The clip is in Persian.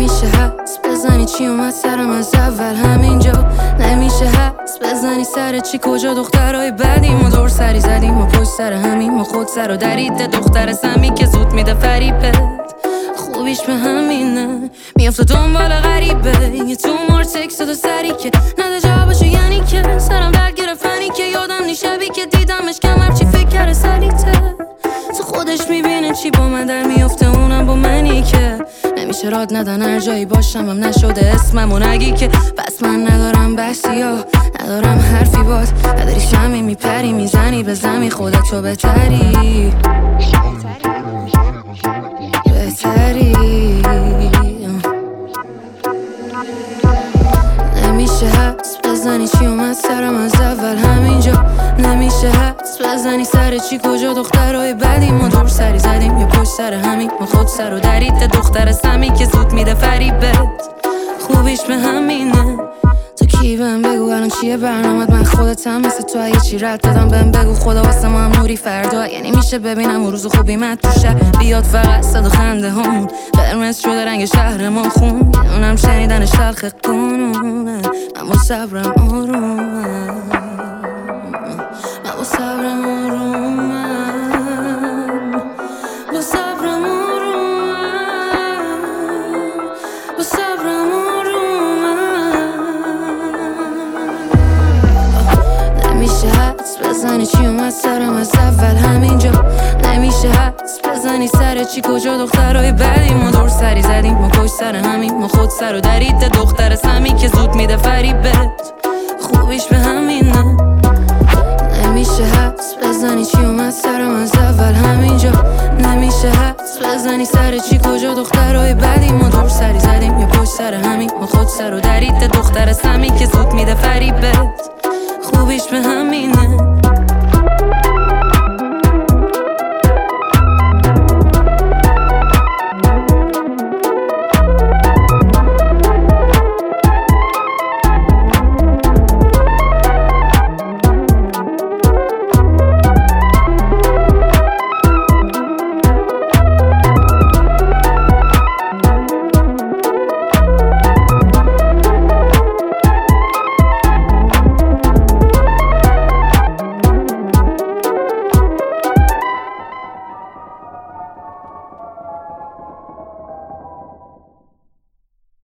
نمیشه حدس بزنی چی اومد سرم از اول همینجا. نمیشه حدس بزنی سر چی کجا دخترای بدیم و دور سری زدیم و پشت سر همیم و خود سر و دریده دختر سمی که زود میده فریبت. خوبیش به همینه میافته دنبال غریبه یه تومار تکست دو سری که نده جوابشو یعنی که سرم درد گرفتنی که یادم نی شبی که دیدمش کمر چی فکر کرده سلیته. تو خودش میبینه چی با من در میافته اونم با منی که نمیشه راد ندن هر جایی باشم هم نشده اسمم و نگی که پس من ندارم بحثی ها ندارم حرفی باد نداری شمی میپری میزنی به زمی خودتو بهتری نمیشه حدس بزنی چی اومد سرم از اول همینجا. نمیشه حدس بزنی سر چی کجا دخترای بدیم ما دور سری زدیم یا پشت سر همین ما خود سر و دریده دختر سمی که زود میده فریبت. خوبیش به همینه تو کی بهم بگو الان چیه برنامت من خودتم مثل تو یه چی رد دادم بهم بگو خدا واسه ما هم نوری فردا یعنی میشه ببینم اون روز خوبی من تو شهر بیاد فقط صدا خنده همون قرمز شده رنگ شهرمون خون اونم شنیدن شلخ قانونه من با صبرم آرومم من با صبرم آرومم با صبرم آرومم با صبرم نمیشه حدس بزنی چی اومد سرم از اول همینجا. نمیشه حدس بزنی سر چی کجا دخترای بدیم ما دور سری زدیم ما پشت سر همین ما خود سر و دریده دختر سمی که زود میده فریبت. خوبیش به همینه نمیشه حدس بزنی چی اومد سرم از اول همینجا. نمیشه حدس بزنی سر چی کجا دخترای بدیم ما دور سری زدیم یا پشت سر همین ما خود سر و دریده دختر سمی که زود میده فریبت. خوبیش به همینه